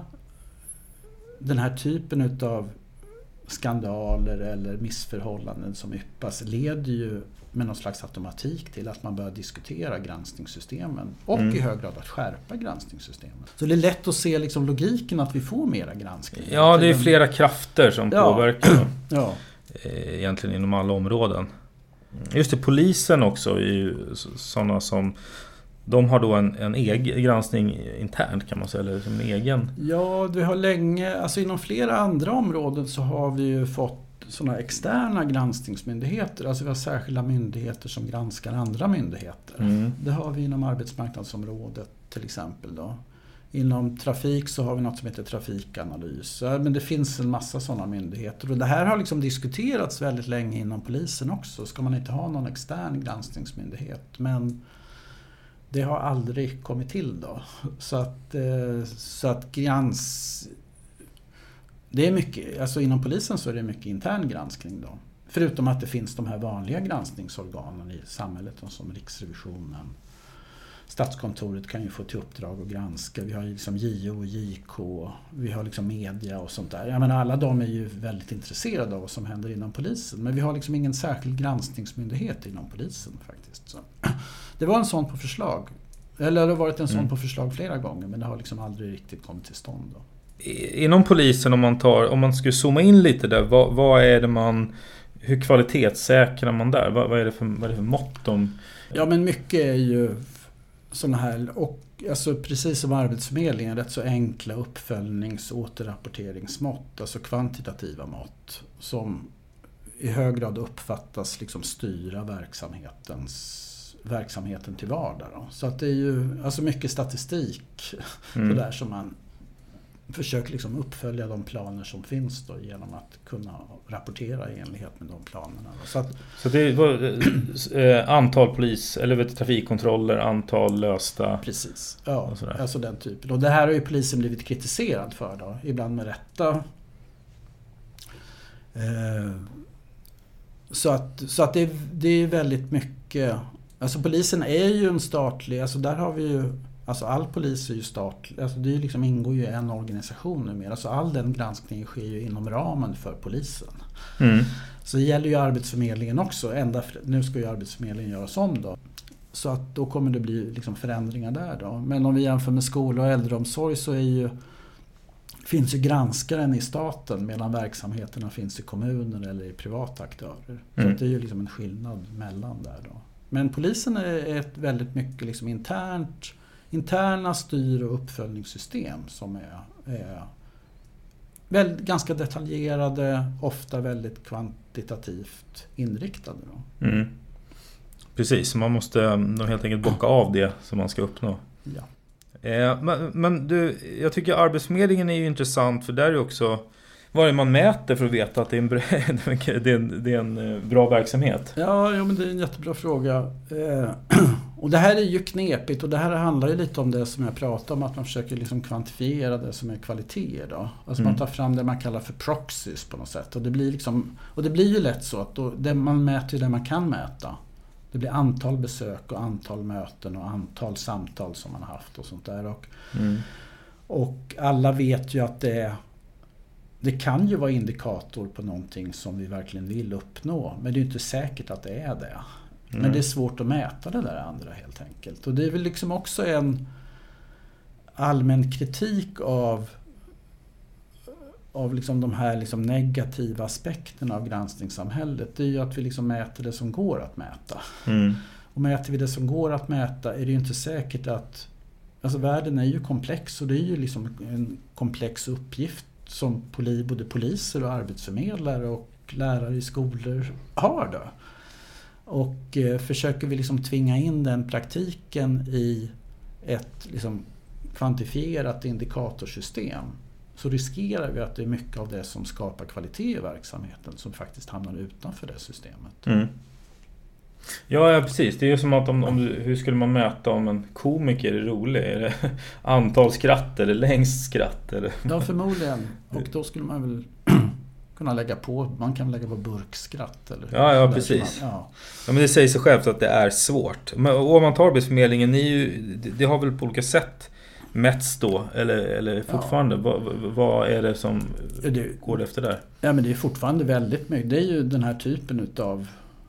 den här typen utav skandaler eller missförhållanden som yppas leder ju med någon slags automatik till att man börjar diskutera granskningssystemen och mm. i hög grad att skärpa granskningssystemen. Så det är lätt att se liksom logiken att vi får mera granskning. Ja, det är flera krafter som ja. påverkar ja. egentligen inom alla områden. Just det, polisen också är ju sådana som de har då en, en egen granskning internt kan man säga, eller som en egen. Ja, vi har länge, alltså inom flera andra områden så har vi ju fått sådana externa granskningsmyndigheter. Alltså vi har särskilda myndigheter som granskar andra myndigheter. Mm. Det har vi inom arbetsmarknadsområdet till exempel då. Inom trafik så har vi något som heter trafikanalys. Men det finns en massa sådana myndigheter. Och det här har liksom diskuterats väldigt länge inom polisen också. Ska man inte ha någon extern granskningsmyndighet? Men det har aldrig kommit till då. Så att, så att grans... Det är mycket, alltså inom polisen så är det mycket intern granskning då. Förutom att det finns de här vanliga granskningsorganen i samhället som Riksrevisionen. Statskontoret kan ju få till uppdrag att granska. Vi har liksom J O och J K. Vi har liksom media och sånt där. Jag menar, alla de är ju väldigt intresserade av vad som händer inom polisen. Men vi har liksom ingen särskild granskningsmyndighet inom polisen faktiskt. Så. Det var en sån på förslag. Eller det har varit en sån mm. på förslag flera gånger. Men det har liksom aldrig riktigt kommit till stånd då. Inom polisen, om man tar, om man skulle zooma in lite där, vad, vad är det man, hur kvalitetssäkrar man där? Vad, vad är det för, vad är det för mått de... Ja, men mycket är ju sådana här, och alltså precis som Arbetsförmedlingen, rätt så enkla uppföljnings- och återrapporteringsmått, alltså kvantitativa mått som i hög grad uppfattas liksom styra verksamhetens verksamheten till vardag då. Så att det är ju alltså mycket statistik mm. där som man försöker liksom uppfölja de planer som finns då genom att kunna rapportera i enlighet med de planerna. Så, att, så det är eh, antal polis eller vet, trafikkontroller, antal lösta... Precis, ja, alltså den typen. Och det här har ju polisen blivit kritiserad för då, ibland med rätta. Eh, så att, så att det, det är väldigt mycket... Alltså polisen är ju en statlig, alltså där har vi ju... Alltså all polis är ju statlig, alltså det är liksom, ingår ju i en organisation numera. Alltså all den granskningen sker ju inom ramen för polisen. Mm. Så det gäller ju Arbetsförmedlingen också. Ända, nu ska ju Arbetsförmedlingen göras om då. Så att då kommer det bli liksom förändringar där då. Men om vi jämför med skola och äldreomsorg så är ju, finns ju granskaren i staten medan verksamheterna finns i kommuner eller i privata aktörer. Mm. Så att det är ju liksom en skillnad mellan där då. Men polisen är ett väldigt mycket liksom internt interna styr- och uppföljningssystem som är, är väldigt, ganska detaljerade, ofta väldigt kvantitativt inriktade. Då. Mm. Precis, man måste helt enkelt bocka av det som man ska uppnå. Ja. Eh, men, men du, jag tycker Arbetsförmedlingen är ju intressant för där är också vad är man mäter för att veta att det är en bra, det är en, det är en bra verksamhet? Ja, ja, men det är en jättebra fråga. Eh, och det här är ju knepigt och det här handlar ju lite om det som jag pratade om, att man försöker liksom kvantifiera det som är kvalitet då. Alltså mm. man tar fram det man kallar för proxies på något sätt och det blir liksom, och det blir ju lätt så att då, det man mäter ju det man kan mäta. Det blir antal besök och antal möten och antal samtal som man har haft och sånt där och, mm. och alla vet ju att det är Det kan ju vara indikator på någonting som vi verkligen vill uppnå. Men det är ju inte säkert att det är det. Mm. Men det är svårt att mäta det där andra helt enkelt. Och det är väl liksom också en allmän kritik av, av liksom de här liksom negativa aspekterna av granskningssamhället. Det är ju att vi liksom mäter det som går att mäta. Mm. Och mäter vi det som går att mäta är det ju inte säkert att... Alltså världen är ju komplex och det är ju liksom en komplex uppgift som poli, både poliser och arbetsförmedlare och lärare i skolor har då. Och eh, försöker vi liksom tvinga in den praktiken i ett liksom kvantifierat indikatorsystem så riskerar vi att det är mycket av det som skapar kvalitet i verksamheten som faktiskt hamnar utanför det systemet. Mm. Ja, ja, precis. Det är ju som att om, om du, hur skulle man mäta om en komiker är rolig? Är det antal skratt eller längst skratt? Eller? Ja, förmodligen. Och då skulle man väl kunna lägga på, man kan lägga på burkskratt. Eller ja, ja, precis. Man, ja. Ja, men det säger sig självt att det är svårt. Men, och om man tar Arbetsförmedlingen, ni ju, det, det har väl på olika sätt mäts då? Eller, eller fortfarande? Ja. Vad, vad är det som det, går efter där? Ja, men det är fortfarande väldigt mycket. Det är ju den här typen utav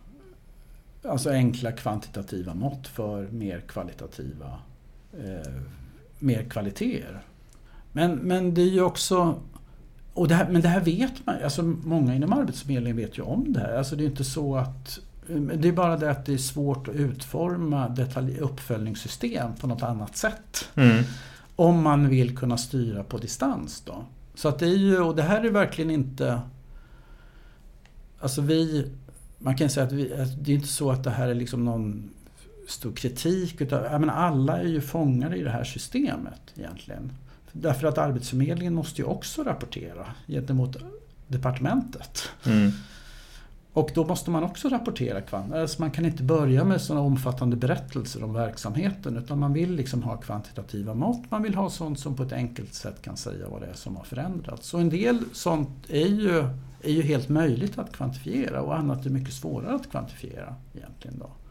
alltså enkla kvantitativa mått för mer kvalitativa eh, mer kvaliteter. Men, men det är ju också och det här, men det här vet man, alltså många inom Arbetsförmedlingen vet ju om det här. Alltså det är inte så att det är bara det att det är svårt att utforma detalj, uppföljningssystem på något annat sätt. Mm. Om man vill kunna styra på distans då. Så att det är ju, och det här är verkligen inte, alltså vi, man kan säga att, vi, att det är inte så att det här är liksom någon stor kritik, utan jag menar, alla är ju fångade i det här systemet egentligen. Därför att Arbetsförmedlingen måste ju också rapportera gentemot departementet. Mm. Och då måste man också rapportera kvant. Alltså man kan inte börja med sådana omfattande berättelser om verksamheten, utan man vill liksom ha kvantitativa mått. Man vill ha sånt som på ett enkelt sätt kan säga vad det är som har förändrats. Så en del sånt är ju, är ju helt möjligt att kvantifiera, och annat är mycket svårare att kvantifiera egentligen då.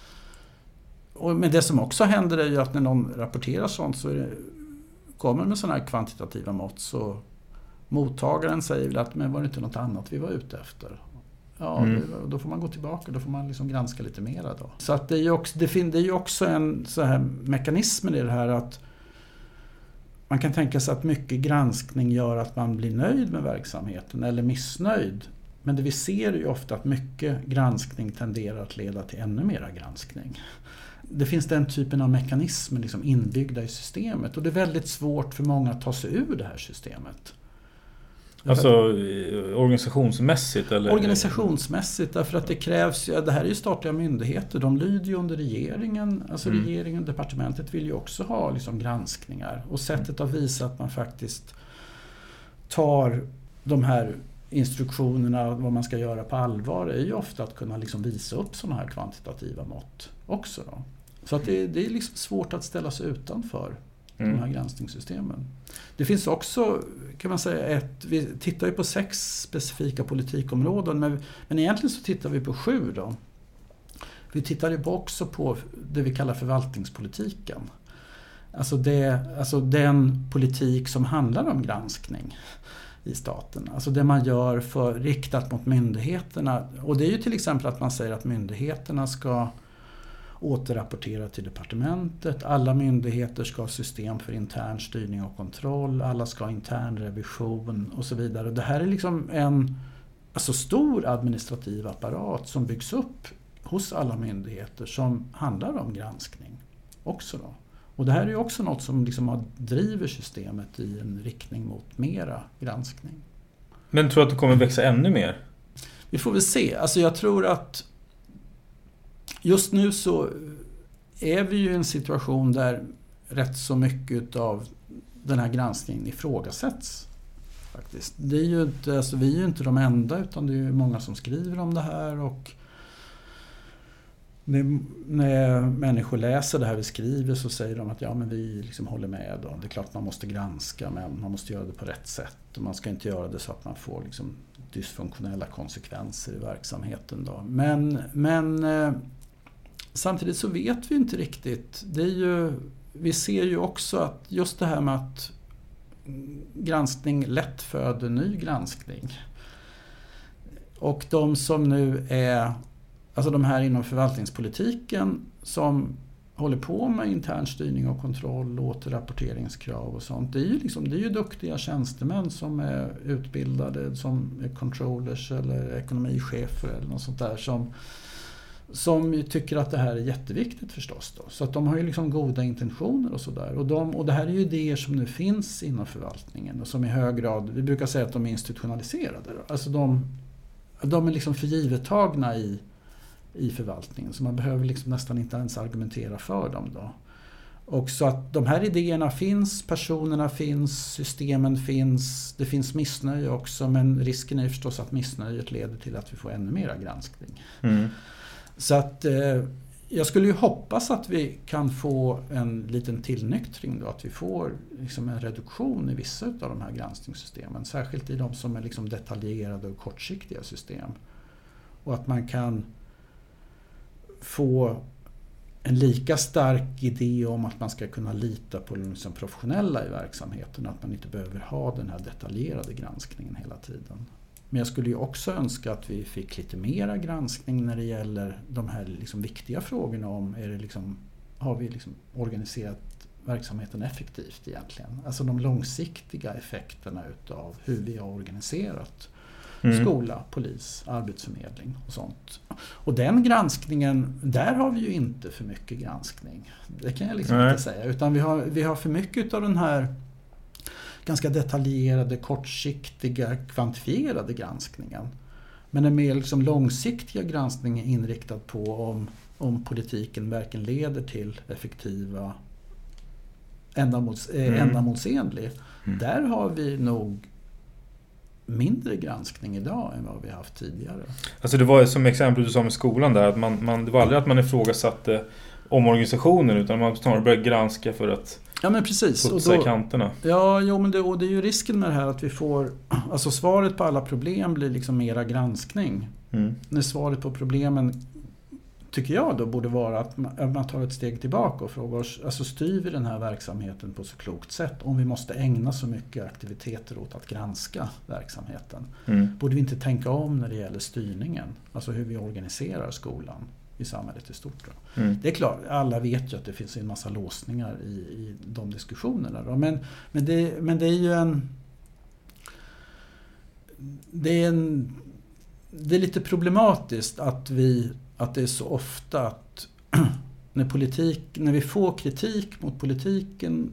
Och men det som också händer är ju att när någon rapporterar sånt, så är det, kommer med sådana här kvantitativa mått, så mottagaren säger väl att men var det inte något annat vi var ute efter? Ja, mm. det, då får man gå tillbaka, då får man liksom granska lite mera då. Så att det är ju också, det fin, det är ju också en så här mekanism i det här att man kan tänka sig att mycket granskning gör att man blir nöjd med verksamheten eller missnöjd. Men det vi ser är ju ofta att mycket granskning tenderar att leda till ännu mera granskning. Det finns den typen av mekanismer liksom inbyggda i systemet, och det är väldigt svårt för många att ta sig ur det här systemet. Alltså organisationsmässigt? Eller? Organisationsmässigt, därför att det krävs, ja, det här är ju statliga myndigheter, de lyder ju under regeringen, alltså mm. regeringen, departementet vill ju också ha liksom granskningar, och sättet att visa att man faktiskt tar de här instruktionerna vad man ska göra på allvar är ju ofta att kunna liksom visa upp sådana här kvantitativa mått också då. Så att det, det är liksom svårt att ställa sig utanför mm. de här granskningssystemen. Det finns också, kan man säga, ett, vi tittar ju på sex specifika politikområden, men, men egentligen så tittar vi på sju då. Vi tittar ju också på det vi kallar förvaltningspolitiken. Alltså, det, alltså den politik som handlar om granskning i staten. Alltså det man gör för riktat mot myndigheterna. Och det är ju till exempel att man säger att myndigheterna ska återrapportera till departementet. Alla myndigheter ska ha system för intern styrning och kontroll. Alla ska ha intern revision och så vidare. Det här är liksom en alltså stor administrativ apparat som byggs upp hos alla myndigheter som handlar om granskning också då. Och det här är ju också något som liksom driver systemet i en riktning mot mera granskning. Men tror du att det kommer växa ännu mer? Vi får väl se. Alltså jag tror att just nu så är vi ju i en situation där rätt så mycket av den här granskningen ifrågasätts. Faktiskt. Det är ju inte, alltså vi är ju inte de enda, utan det är ju många som skriver om det här, och det, när människor läser det här vi skriver så säger de att ja, men vi liksom håller med då. Det är klart man måste granska, men man måste göra det på rätt sätt, och man ska inte göra det så att man får liksom dysfunktionella konsekvenser i verksamheten då. Men, men eh, samtidigt så vet vi inte riktigt. Det är ju, vi ser ju också att just det här med att granskning lätt föder ny granskning. Och de som nu är, alltså de här inom förvaltningspolitiken som håller på med intern styrning och kontroll, återrapporteringskrav och sånt. Det är ju, liksom, det är ju duktiga tjänstemän som är utbildade som är controllers eller ekonomichefer eller något sånt där som, som tycker att det här är jätteviktigt förstås då. Så att de har ju liksom goda intentioner och sådär. Och, de, och det här är ju idéer som nu finns inom förvaltningen och som i hög grad, vi brukar säga att de är institutionaliserade då. Alltså de, de är liksom förgivettagna i i förvaltningen, så man behöver liksom nästan inte ens argumentera för dem då. Och så att de här idéerna finns, personerna finns, systemen finns, det finns missnöje också, men risken är förstås att missnöjet leder till att vi får ännu mera granskning. Mm. Så att eh, jag skulle ju hoppas att vi kan få en liten tillnyktring då, att vi får liksom en reduktion i vissa av de här granskningssystemen, särskilt i de som är liksom detaljerade och kortsiktiga system. Och att man kan få en lika stark idé om att man ska kunna lita på de liksom professionella i verksamheten, att man inte behöver ha den här detaljerade granskningen hela tiden. Men jag skulle ju också önska att vi fick lite mera granskning när det gäller de här liksom viktiga frågorna om är det liksom, har vi liksom organiserat verksamheten effektivt egentligen. Alltså de långsiktiga effekterna utav hur vi har organiserat mm. skola, polis, arbetsförmedling och sånt. Och den granskningen, där har vi ju inte för mycket granskning. Det kan jag liksom Nej. inte säga. Utan vi har, vi har för mycket av den här ganska detaljerade, kortsiktiga, kvantifierade granskningen. Men en mer liksom långsiktiga granskning är inriktad på om, om politiken verkligen leder till effektiva ändamåls, mm. ändamålsenlig. Mm. Där har vi nog mindre granskning idag än vad vi har haft tidigare. Alltså det var ju som exempel du sa med skolan där, att man, man, det var aldrig att man ifrågasatte omorganisationen, utan man snarare började granska för att ja, men precis. putsa i kanterna. Ja, jo, men det, och det är ju risken med det här att vi får, alltså svaret på alla problem blir liksom mera granskning. Mm. När svaret på problemen, tycker jag då, borde vara att man, att man tar ett steg tillbaka och frågar oss, alltså styr vi den här verksamheten på så klokt sätt om vi måste ägna så mycket aktiviteter åt att granska verksamheten? Mm. Borde vi inte tänka om när det gäller styrningen, alltså hur vi organiserar skolan i samhället i stort då? Mm. Det är klart, alla vet ju att det finns en massa låsningar i, i de diskussionerna då. Men, men, det, men det är ju en det är en det är lite problematiskt att vi att det är så ofta att när, politik, när vi får kritik mot politiken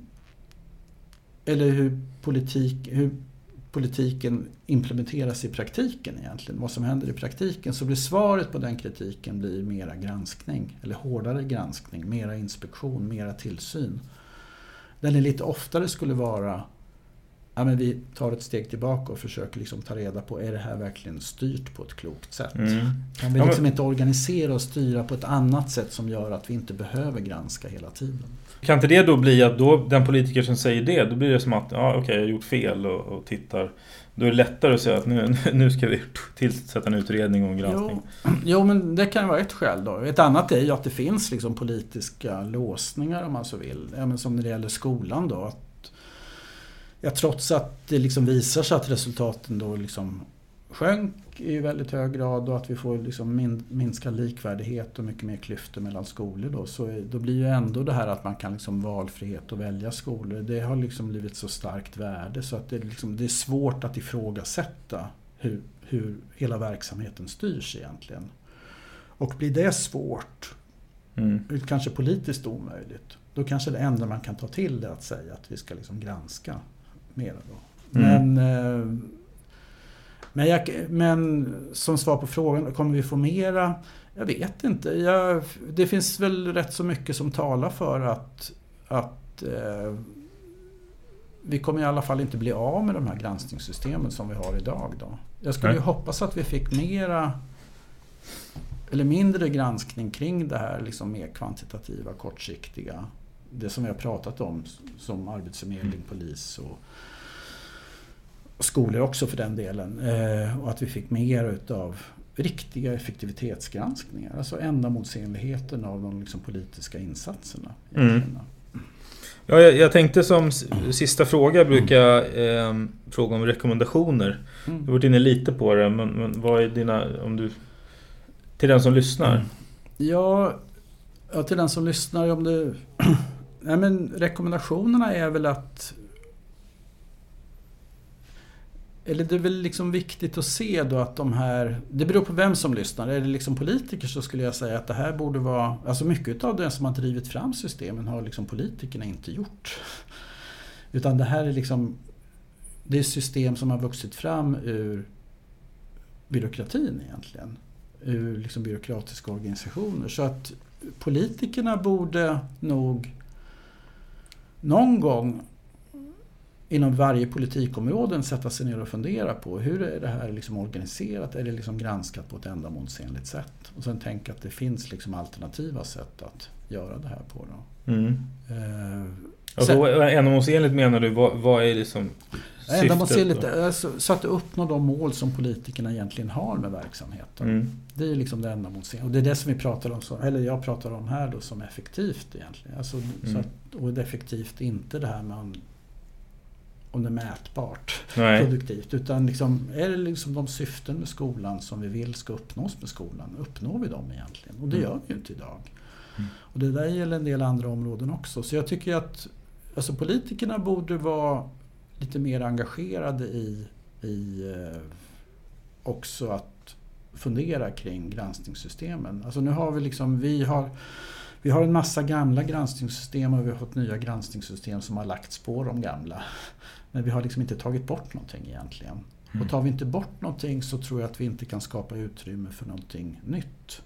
eller hur, politik, hur politiken implementeras i praktiken egentligen, vad som händer i praktiken, så blir svaret på den kritiken blir mera granskning eller hårdare granskning, mera inspektion, mera tillsyn. Den är lite oftare skulle vara ja, men vi tar ett steg tillbaka och försöker liksom ta reda på, är det här verkligen styrt på ett klokt sätt? Mm. Kan vi liksom inte organisera och styra på ett annat sätt som gör att vi inte behöver granska hela tiden? Kan inte det då bli att då, den politiker som säger det, då blir det som att ja, okej, jag har gjort fel och, och tittar. Då är det lättare att säga att nu, nu ska vi tillsätta en utredning och en granskning. Jo, jo, men det kan vara ett skäl då. Ett annat är ju att det finns liksom politiska låsningar om man så vill. Ja, men som när det gäller skolan då, att ja, trots att det liksom visar sig att resultaten då liksom sjönk i väldigt hög grad och att vi får liksom min, minska likvärdighet och mycket mer klyftor mellan skolor då, så är, då blir ju ändå det här att man kan liksom valfrihet och välja skolor, det har liksom blivit så starkt värde så att det, liksom, det är svårt att ifrågasätta hur, hur hela verksamheten styrs egentligen. Och blir det svårt, mm. kanske politiskt omöjligt, då kanske det enda man kan ta till det att säga att vi ska liksom granska mer då. Mm. Men, eh, men, jag, men som svar på frågan, kommer vi få mera? Jag vet inte. Jag, det finns väl rätt så mycket som talar för att, att eh, vi kommer i alla fall inte bli av med de här granskningssystemen som vi har idag då. Jag skulle ju hoppas att vi fick mera eller mindre granskning kring det här liksom mer kvantitativa, kortsiktiga, det som vi har pratat om som arbetsförmedling, polis och, och skolor också för den delen. Eh, och att vi fick mer utav riktiga effektivitetsgranskningar, alltså ändamålsenligheten av de liksom politiska insatserna. Mm. Ja, jag, jag tänkte som sista fråga brukar jag eh, fråga om rekommendationer. Mm. Du har varit inne lite på det, men, men vad är dina, om du, till den som lyssnar? Mm. Ja, ja, till den som lyssnar, om det, nej, men rekommendationerna är väl att, eller det är väl liksom viktigt att se då att de här, det beror på vem som lyssnar. Är det liksom politiker så skulle jag säga att det här borde vara, alltså mycket av det som har drivit fram systemen har liksom politikerna inte gjort. Utan det här är liksom, det är system som har vuxit fram ur byråkratin egentligen. Ur liksom byråkratiska organisationer. Så att politikerna borde nog någon gång inom varje politikområden sätta sig ner och fundera på hur är det här liksom organiserat, är det liksom granskat på ett ändamålsenligt sätt, och sen tänka att det finns liksom alternativa sätt att göra det här på då. Mm. Alltså, ändamålsenligt menar du, vad, vad är det som syftet? Ändamålsenligt, alltså, så att uppnå de mål som politikerna egentligen har med verksamheten. Mm. Det är liksom det ändamålsenliga. Och det är det som vi pratar om, så, eller jag pratar om här då, som effektivt egentligen. Alltså, mm. så att, och det är effektivt inte det här med om, om det är mätbart, Nej. produktivt. Utan liksom, är det liksom de syften med skolan som vi vill ska uppnås med skolan? Uppnår vi dem egentligen? Och det mm. gör vi ju inte idag. Mm. Och det där gäller en del andra områden också. Så jag tycker att alltså, politikerna borde vara lite mer engagerade i, i eh, också att fundera kring granskningssystemen. Alltså nu har vi liksom, vi har, vi har en massa gamla granskningssystem och vi har fått nya granskningssystem som har lagts på de gamla. Men vi har liksom inte tagit bort någonting egentligen. Mm. Och tar vi inte bort någonting så tror jag att vi inte kan skapa utrymme för någonting nytt.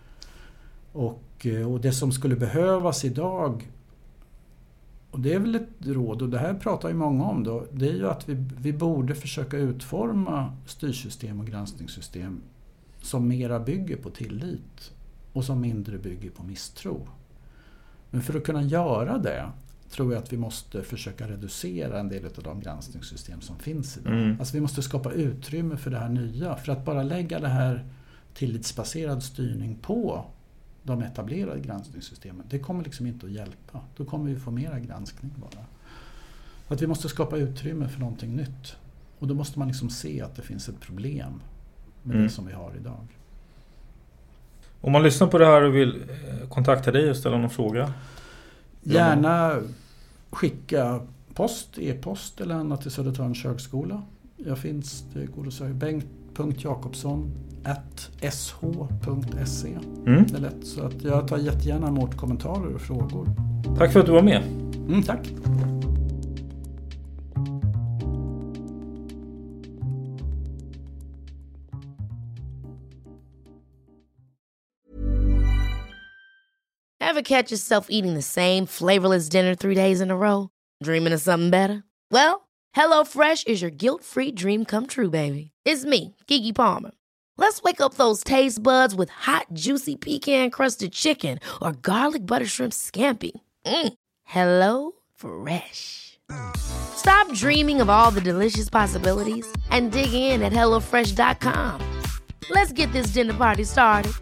Och, och det som skulle behövas idag, och det är väl ett råd, och det här pratar ju många om då, det är ju att vi, vi borde försöka utforma styrsystem och granskningssystem som mera bygger på tillit och som mindre bygger på misstro. Men för att kunna göra det tror jag att vi måste försöka reducera en del av de granskningssystem som finns idag. Mm. Alltså vi måste skapa utrymme för det här nya. För att bara lägga det här tillitsbaserad styrning på de etablerade granskningssystemen, det kommer liksom inte att hjälpa. Då kommer vi få mera granskning bara. Att vi måste skapa utrymme för någonting nytt. Och då måste man liksom se att det finns ett problem med mm. det som vi har idag. Om man lyssnar på det här och vill kontakta dig och ställa någon fråga? Gärna skicka post, e-post eller annat till Södertörns högskola. Jag finns, det går att säga, bengt punkt jakobsson at s h punkt s e. Mm. Det är lätt, så att jag tar jättegärna emot kommentarer och frågor. Tack för att du var med. Mm, tack. Ever catch yourself eating the same flavorless dinner three days in a row? Dreaming of something better? Well, HelloFresh is your guilt-free dream come true, baby. It's me, Keke Palmer. Let's wake up those taste buds with hot, juicy pecan-crusted chicken or garlic butter shrimp scampi. Mm. Hello Fresh. Stop dreaming of all the delicious possibilities and dig in at hello fresh dot com. Let's get this dinner party started.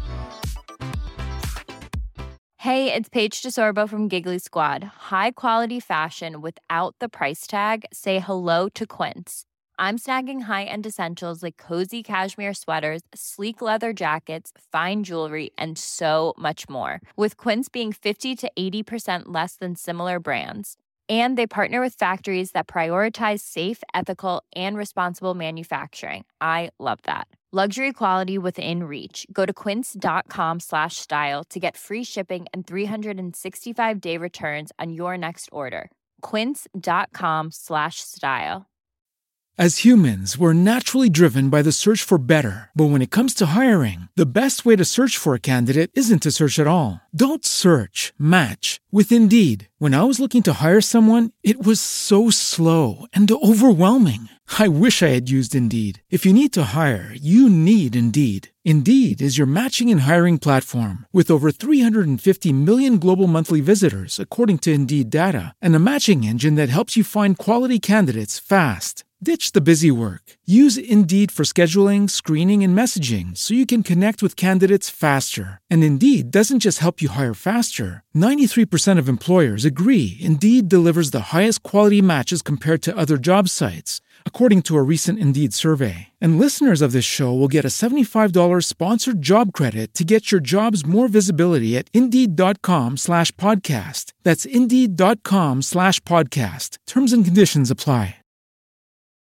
Hey, it's Paige DeSorbo from Giggly Squad. High quality fashion without the price tag. Say hello to Quince. I'm snagging high-end essentials like cozy cashmere sweaters, sleek leather jackets, fine jewelry, and so much more. With Quince being fifty to eighty percent less than similar brands. And they partner with factories that prioritize safe, ethical, and responsible manufacturing. I love that. Luxury quality within reach. Go to quince.com slash style to get free shipping and three sixty-five day returns on your next order. Quince.com slash style. As humans, we're naturally driven by the search for better. But when it comes to hiring, the best way to search for a candidate isn't to search at all. Don't search, match with Indeed. When I was looking to hire someone, it was so slow and overwhelming. I wish I had used Indeed. If you need to hire, you need Indeed. Indeed is your matching and hiring platform with over three hundred fifty million global monthly visitors, according to Indeed data, and a matching engine that helps you find quality candidates fast. Ditch the busy work. Use Indeed for scheduling, screening, and messaging so you can connect with candidates faster. And Indeed doesn't just help you hire faster. ninety-three percent of employers agree Indeed delivers the highest quality matches compared to other job sites, according to a recent Indeed survey. And listeners of this show will get a seventy-five dollars sponsored job credit to get your jobs more visibility at Indeed.com slash podcast. That's Indeed.com slash podcast. Terms and conditions apply.